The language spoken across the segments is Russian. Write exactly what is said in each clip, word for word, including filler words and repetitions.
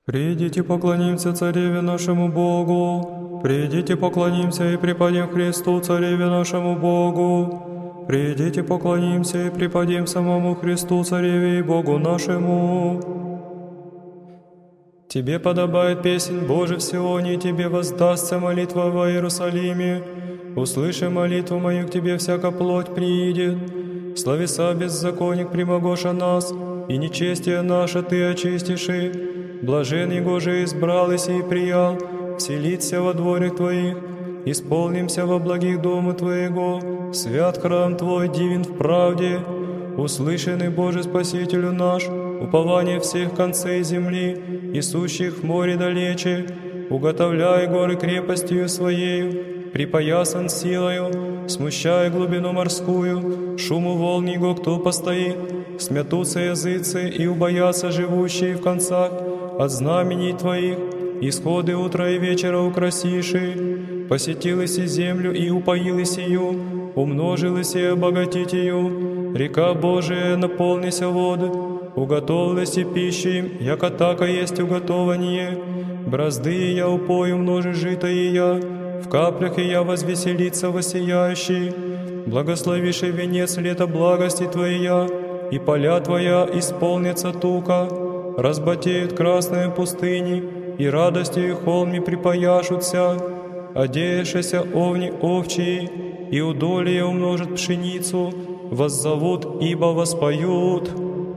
Придите, поклонимся Цареве нашему Богу. Придите, поклонимся и преподем Христу, Цареве нашему Богу. Придите, поклонимся и преподем самому Христу, Цареве и Богу нашему. Тебе подобает песнь Божия в Сионе, и Тебе воздастся молитва во Иерусалиме. Услыши молитву мою, к Тебе всяка плоть приидет. Словеса беззаконник примогоша нас, и нечестие наше Ты очистиши. Блажен его же избрал и сей приял, вселиться во дворях Твоих, исполнимся во благих дома Твоего, свят храм Твой, дивен в правде. Услышанный Боже Спасителю наш, упование всех концей земли, и сущих в море далече, уготовляй горы крепостью Своею, припоясан силою, смущая глубину морскую, шуму волн его кто постоит, смятутся языцы и убоятся живущие в концах, от знамений Твоих, исходы утра и вечера украсиши, посетилась и землю и упоилась ее, умножилась и обогатить ее, река Божия наполнися воды, уготовилась и пища им, яко така есть уготование, бразды я упою множе жито и я, в каплях и я возвеселится воссияющий, благословишь венец лета благости Твоя, и поля Твоя исполнится тука, разбатеют красные пустыни, и радостью холми припояшутся, одеявшися овни овчии, и удолье умножат пшеницу, воззовут, ибо воспоют.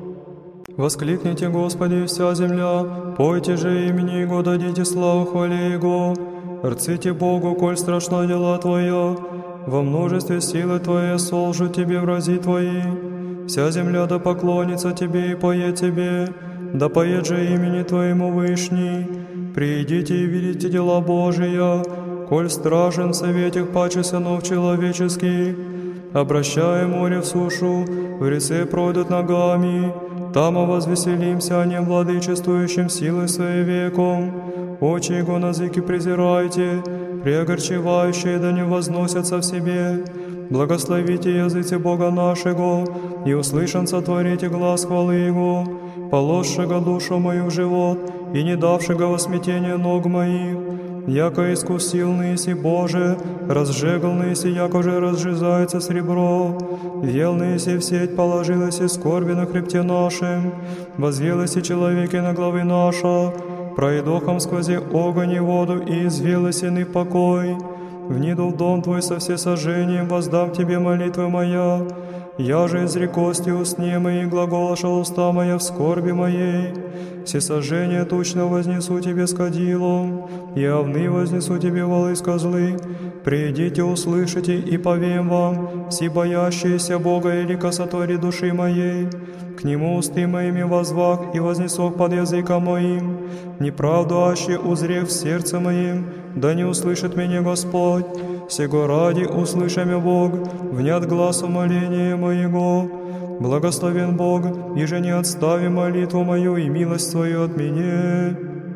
Воскликните, Господи, вся земля, пойте же имени Его, дадите славу хвале Его. Рците Богу, коль страшна дела Твоя, во множестве силы Твоей солжу Тебе врази Твои. Вся земля да поклонится Тебе и поет Тебе, да поет же имени Твоему Вышний. Придите и видите дела Божия, коль стражен в совете паче сынов человеческих. Обращая море в сушу, в реце пройдут ногами, там возвеселимся о нем владычествующим силой своей веком. Очи его на языки презирайте, преогорчевающие да не возносятся в себе. Благословите языцы Бога нашего, и услышан сотворите глаз хвалы Его, положшего душу мою в живот, и не давшего во смятение ног моих. Яко искусил ныси Боже, разжегал ныси, яко же разжизается сребро. Вел ныси в сеть, положилась и скорби на хребте нашем, возвелась и человеке на главы наша, пройдохом сквози огонь и воду, и извелась иный покой. Вниду в дом Твой со всесожжением, воздам Тебе молитвы моя. Я же изрекости устне мои, глаголошал уста моя в скорби моей. Всесожжение тучно вознесу Тебе с кадилом, и овны вознесу Тебе волы с козлы. Придите, услышите, и повем вам, все боящиеся Бога или косотвори души моей. К Нему усты моими возвах и вознесох под языком моим. Неправду аще узрев в сердце моим, да не услышит меня Господь. Сего ради услышаме Бог, внят глаз умоления моего. Благословен Бог, и же не отстави молитву мою и милость Твою от меня.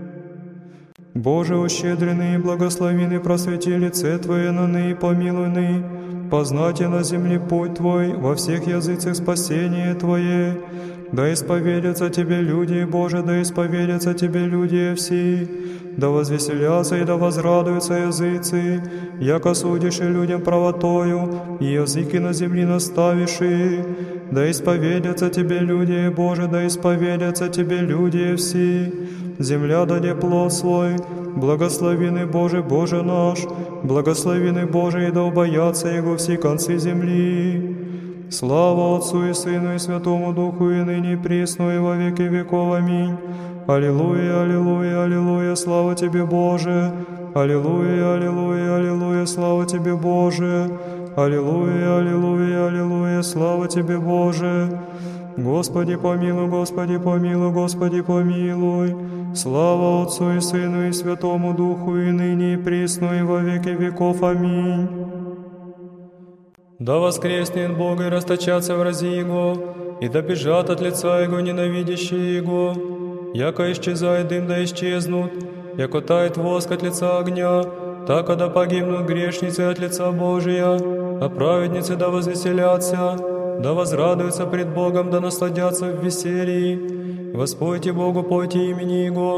Боже, ущедренный и благословенный, просвети лице Твое на ны, помилуй ны. Познайте на земле путь Твой, во всех языцах спасение Твое. Да исповедятся Тебе люди, Боже, да исповедятся Тебе люди все. Да возвеселятся и да возрадуются языцы, яко судишь и людям правотою, и языки на земле наставишь. Да исповедятся Тебе люди, Боже, да исповедятся Тебе люди все. Земля даде плод свой, благословенный Боже, Боже наш, благословенный Боже, и да убоятся Его все концы земли. Слава Отцу и Сыну и Святому Духу, и ныне и присно, и во веки веков. Аминь. Аллилуйя, аллилуйя, аллилуйя, слава Тебе, Боже. Аллилуйя, аллилуйя, аллилуйя, слава Тебе, Боже. Аллилуйя, аллилуйя, аллилуйя, слава Тебе, Боже. Господи помилуй, Господи помилуй, Господи помилуй. Слава Отцу и Сыну и Святому Духу, и ныне и присно, и во веки веков. Аминь. Да воскреснет Бог и расточатся врази Его, и да бежат от лица Его ненавидящие Его. Яко исчезает дым, да исчезнут, яко тает воск от лица огня, так да погибнут грешницы от лица Божия, а праведницы да возвеселятся, да возрадуются пред Богом, да насладятся в веселье. Воспойте Богу, пойте имени Его,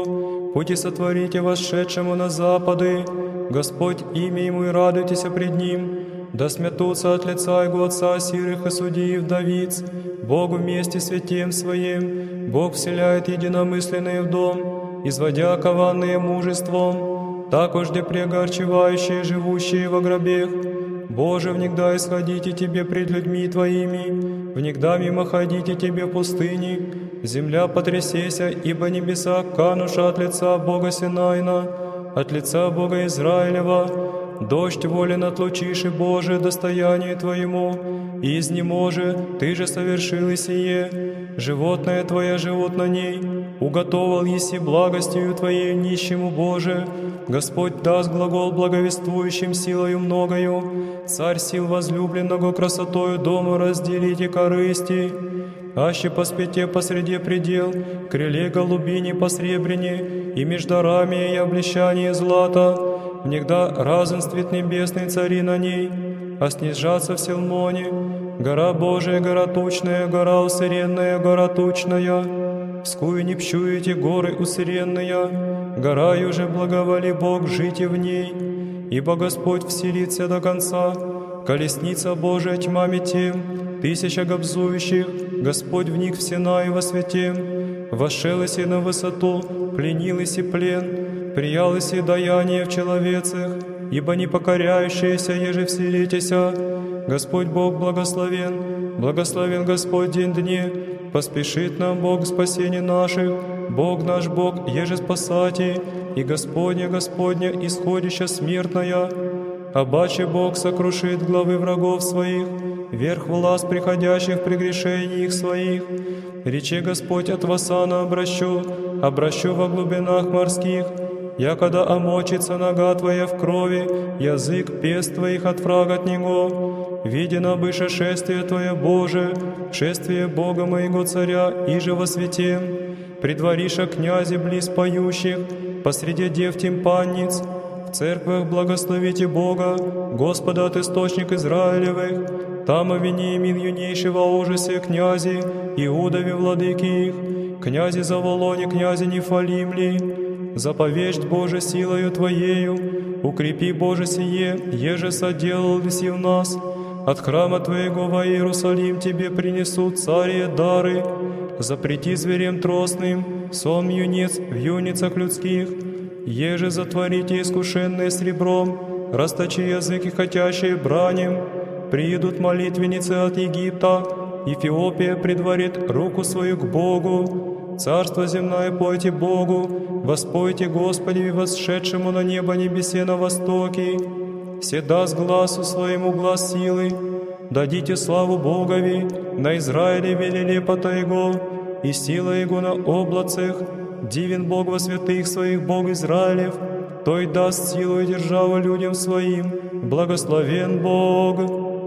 пути сотворите восшедшему на запады. Господь имя Ему и радуйтесь пред Ним. Да смятутся от лица Его Отца сирых и судей вдовиц. Богу вместе святем Своим, Бог вселяет единомысленные в дом, изводя кованные мужеством, так ожде прегорчевающие, живущие во гробех. Боже, внегда исходите Тебе пред людьми Твоими, внегда мимо ходите Тебе в пустыне, земля потрясеся, ибо небеса кануша от лица Бога Синайна, от лица Бога Израилева. Дождь волен отлучиши, Боже, достояние Твоему, и изнеможе, Ты же совершил и сие. Животное Твое живут на ней, уготовал еси благостью Твоей нищему, Боже. Господь даст глагол благовествующим силою многою, Царь сил возлюбленного красотою дому разделите корысти. Аще поспете посреди предел, крыле голубини посребрене, и между дарами и облещание злата. Внегда разенствит небесный цари на ней, а снижаться в Силмоне. Гора Божия, гора тучная, гора усыренная, гора тучная. Вскую не пщуете горы усыренная, гораю же благоволи Бог жить и в ней. Ибо Господь вселится до конца, колесница Божия тьмами тем, тысяча гобзующих, Господь вник в Синай во святем. Вошелось и на высоту, пленилось и плен, приялось и даяние в человецах, ибо не покоряющиеся, еже вселитеся. Господь Бог благословен, благословен Господь день дне, поспешит нам Бог спасение наших, Бог наш Бог, еже спасати, и Господня, Господня, исходища смертная. Обаче Бог сокрушит главы врагов своих, верх власт приходящих при грешении их своих. Рече Господь от Васана обращу, обращу во глубинах морских, якода омочится нога Твоя в крови, язык пест Твоих от врага от него. Видено быше шествие Твое, Боже, шествие Бога моего Царя, иже во святем. Предвориша князи близ поющих, посреди дев тимпанниц. В церквах благословите Бога, Господа от источник Израилевых. Там о Вениамин юнейшего ужасе князи, Иудове владыки их, князи Заволоне, князи Нефалимли. Заповедь, Боже, силою Твоею, укрепи, Боже, сие, еже соделал лиси в нас. От храма Твоего во Иерусалим Тебе принесут цари дары. Запрети зверем тростным, сон юнец в юницах людских. Еже затворите искушенные сребром, расточи языки хотящие бранем. Приидут молитвенницы от Египта, Эфиопия предварит руку свою к Богу. Царство земное пойте Богу, воспойте Господи, восшедшему на небо небесе на востоке. Се даст глазу своему глаз силы, дадите славу Богови, на Израиле велели пота Его, и сила Его на облацах. Дивен Бог во святых своих, Бог Израилев, той даст силу и державу людям своим, благословен Бог.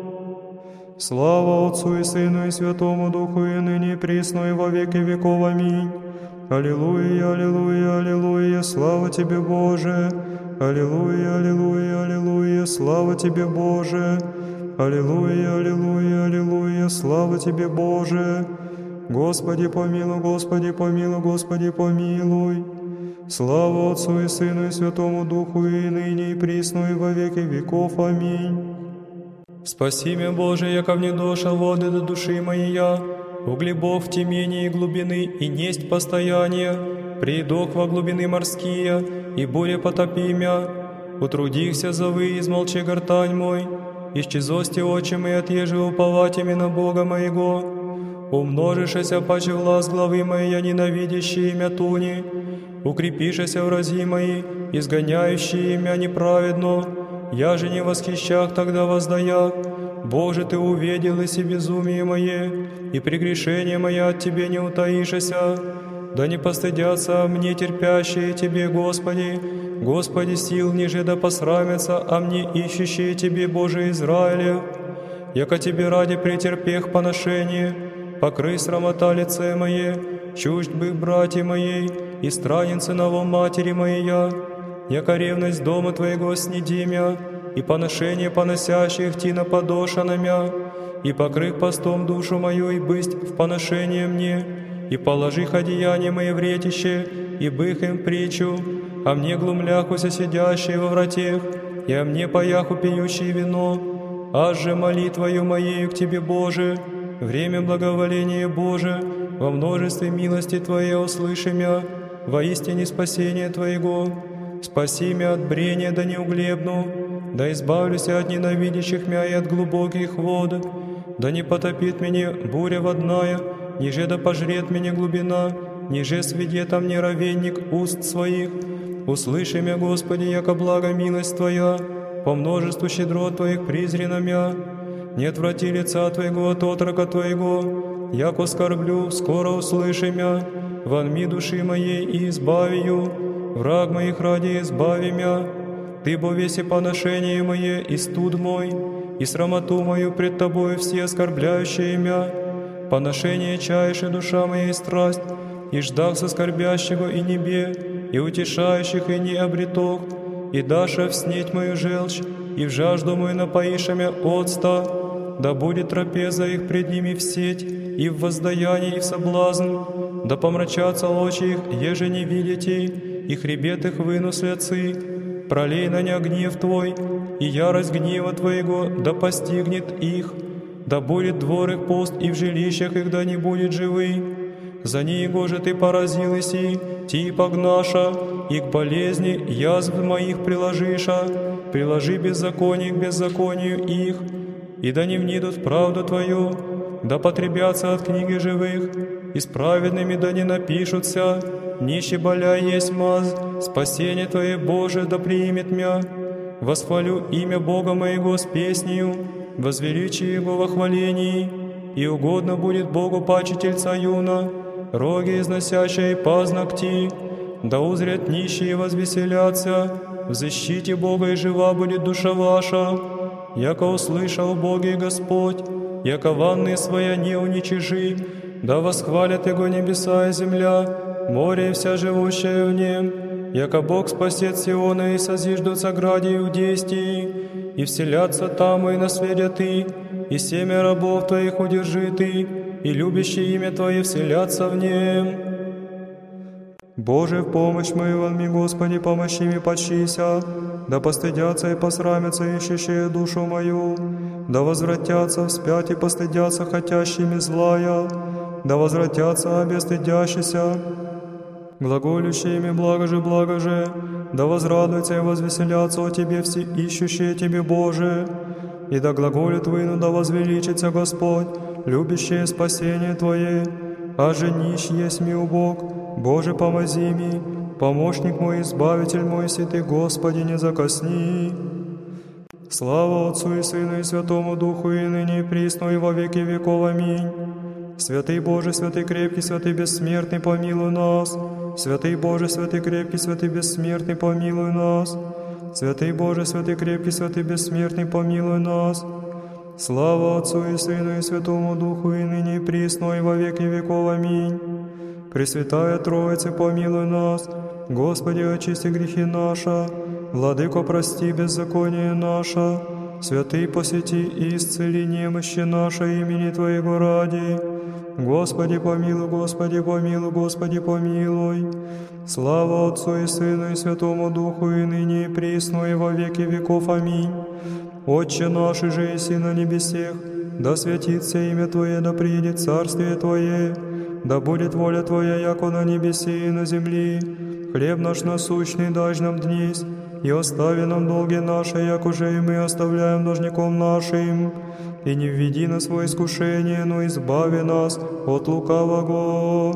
Слава Отцу и Сыну и Святому Духу, и ныне и присно, и во веки веков. Аминь. Аллилуйя, аллилуйя, аллилуйя, слава Тебе, Боже! Аллилуйя, аллилуйя, аллилуйя, слава Тебе, Боже! Аллилуйя, аллилуйя, аллилуйя, слава Тебе, Боже! Господи помилуй, Господи помилуй, Господи помилуй! Слава Отцу и Сыну и Святому Духу, и ныне и присно, и во веки веков. Аминь. Спаси меня, Боже, яко внедоша воды до души моей я, углебов в темении глубины и несть постояние, придох во глубины морские, и буре потопи мя. Утрудихся зовы, измолчи гортань мой, исчезости очи мои, отъежи уповать именно Бога моего. Умножишься паче власть главы моей, я ненавидящие имя туни, укрепишься врази мои, изгоняющие имя неправедно. Я же не восхищах тогда воздая. Боже, Ты увидел и си безумие мое, и прегрешение мое от Тебе не утаишься. Да не постыдятся мне терпящие Тебе, Господи, Господи сил, ниже да посрамятся, а мне ищущие Тебе, Боже Израилев. Яко Тебе ради претерпех поношение, покрый срамота лице мое, чужд бы братья моей, и странницы ново матери моей я. Яко ревность дома Твоего снеди мя, и поношение поносящих Ти на подоша мя, и покрых постом душу мою, и бысть в поношение мне, и положи одеяние мое в ретище, и бых им притчу, а мне глумляхуся сидящие во вратех, и о мне паяху пьющие вино, аж же молитвою моею к Тебе, Боже, время благоволения Боже, во множестве милости Твоей услыши мя, воистине спасение Твоего, спаси мя от брения да не углебну, да избавлюсь от ненавидящих мя и от глубоких вод, да не потопит меня буря водная, ниже да пожрет меня глубина, ниже сведет мне ровенник уст своих. Услыши мя, Господи, яко благо милость Твоя, по множеству щедрот Твоих презрена мя. Не отврати лица Твоего от отрока Твоего, яко скорблю, скоро услыши мя. Вонми души моей и избави ее, враг моих ради избави мя. Ты бо веси поношение мое и студ мой, и срамоту мою пред Тобою все оскорбляющие мя. Поношение чаешь и душа моя и страсть, и ждах соскорбящего и небе, и утешающих и не обретох, и даша вснеть мою желчь, и в жажду мою напоиша мя отста, да будет трапеза их пред ними в сеть, и в воздаяние, и в соблазн, да помрачатся очи их, еже не видите, и хребет их выну слядцы, пролей на ня гнев Твой, и ярость гнева Твоего да постигнет их, да будет двор их пуст, и в жилищах их да не будет живы. За него же Ты поразил иси, ти погнаша, и к болезни язв моих приложиша, приложи беззаконие к беззаконию их, и да не внидут в правду Твою, да потребятся от книги живых, и с праведными да не напишутся, нище боля есть маз, спасение Твое, Боже, да примет мя. Восхвалю имя Бога моего с песнею, возвеличи Его во хвалении, и угодно будет Богу паче тельца юна, роги износящие пазногти, да узрят нищие возвеселятся, в защите Бога и жива будет душа ваша, яко услышал Боге Господь, яко ванны своя не уничижи, да восхвалят Его небеса и земля, море и вся живущая в нем, яко Бог спасет Сиона и созиждутся граде Иудейстии, и вселятся там и наследят Ты, и семя рабов Твоих удержи Ты, и любящие имя Твое вселятся в нем. Боже, в помощь мою вонми, Господи, помощи мне почися, да постыдятся и посрамятся ищущие душу мою, да возвратятся вспять и постыдятся хотящими злая, да возвратятся обестыдящиеся, глаголющими благо же, благо же, да возрадуются и возвеселятся о Тебе все ищущие Тебе, Боже, и да глаголит выну, да возвеличится Господь, любящее спасение Твое, а же нищ есть ми убог, Боже, помози ми, помощник мой, избавитель мой, си Ты, Господи, не закосни. Слава Отцу и Сыну и Святому Духу, и ныне и присно, и во веки веков. Аминь. Святый Боже, святый крепкий, святый бессмертный, помилуй нас. Святый Боже, святый крепкий, святый бессмертный, помилуй нас. Святый Боже, святый крепкий, святый бессмертный, помилуй нас. Слава Отцу и Сыну и Святому Духу, и ныне и присно, и во веки веков. Аминь. Пресвятая Троица, помилуй нас. Господи, очисти грехи наши. Владыко, прости беззаконие наше. Святый, посети и исцели немощи наши имени Твоего ради. Господи, помилуй, Господи, помилуй, Господи, помилуй. Слава Отцу и Сыну и Святому Духу, и ныне и присно, и во веки веков. Аминь. Отче наш, же еси на небесех, да святится имя Твое, да приедет царствие Твое, да будет воля Твоя, яко на небесе и на земли. Хлеб наш насущный дашь нам днесь, и остави нам долги наши, як уже и мы оставляем должником нашим. И не введи нас во искушение, но избави нас от лукавого.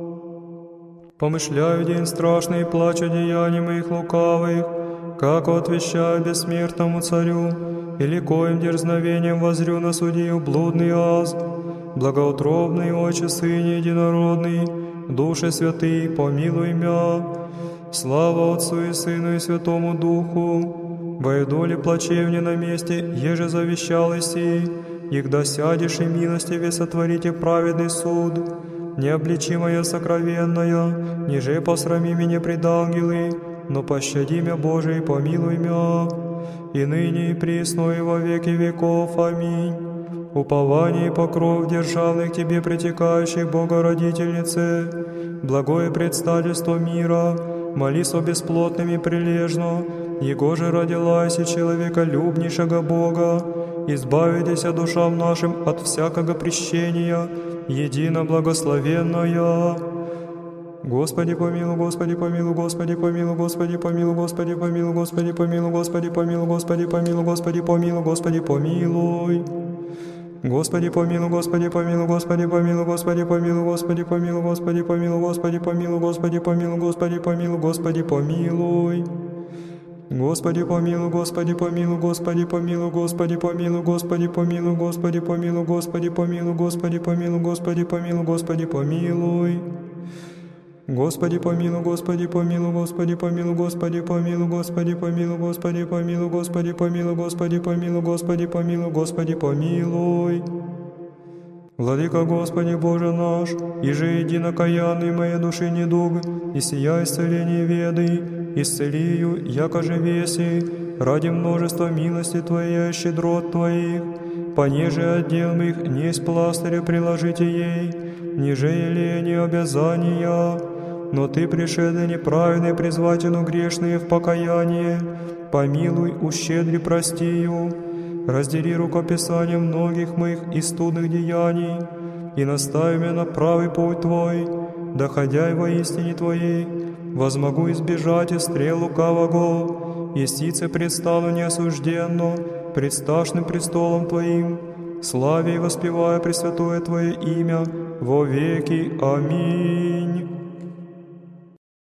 Помышляю день страшный, плачу деяний моих лукавых, как отвещаю бессмертному царю, или коим дерзновением возрю на судью блудный аз. Благоутробный Отче, Сыне Единородный, Душе Святый, помилуй мя. Слава Отцу и Сыну и Святому Духу, войду ли плачевне на месте, еже завещал иси, егда сядешь и милостиве сотворите праведный суд. Необличимая сокровенная, ниже посрами меня пред ангелы, но пощади мя, Боже, и помилуй мя, и ныне и присно и во веки веков. Аминь. Упование и покров державных Тебе притекающих Богородительнице, благое предстательство мира, молись о бесплотными прилежно, Его же родилась и человеколюбнейшего Бога, избавитеся душам нашим от всякого прещения, едино благословенная. Господи помилуй, Господи помилуй, Господи помилуй, Господи помилуй, Господи помилуй, Господи помилуй, Господи помилуй, Господи помилуй, Господи помилуй, Господи помилуй. Господи помилуй, Господи помилуй, Господи помилуй, Господи помилуй, Господи помилуй, Господи помилуй, Господи помилуй, Господи помилуй, Господи помилуй, Господи помилуй. Господи помилуй, Господи помилуй, Господи помилуй, Господи помилуй, Господи помилуй, Господи помилуй, Господи помилуй, Господи помилуй, Господи помилуй, Господи помилуй. Господи помилуй, Господи помилуй, Господи помилуй, Господи помилуй, Господи помилуй, Господи помилуй, Господи помилуй, Господи помилуй, Господи помилуй, Господи помилуй. Владыка Господи Боже наш, иже единокаянный моей души недуг, и сия исцеление веды, исцелию, яко же веси, ради множества милости Твоей и щедрот Твоих, понеже отдел их несть пластыря приложите ей, ниже елени обязания, но Ты, пришедший неправедный, призвательну грешные в покаяние, помилуй, ущедри, простию, раздели рукописание многих моих и студных деяний, и настави меня на правый путь Твой, доходя и во истине Твоей, возмогу избежать и стрел лукавого, и сице предстану неосужденно пред страшным престолом Твоим, славя и воспевая пресвятое Твое имя во веки. Аминь.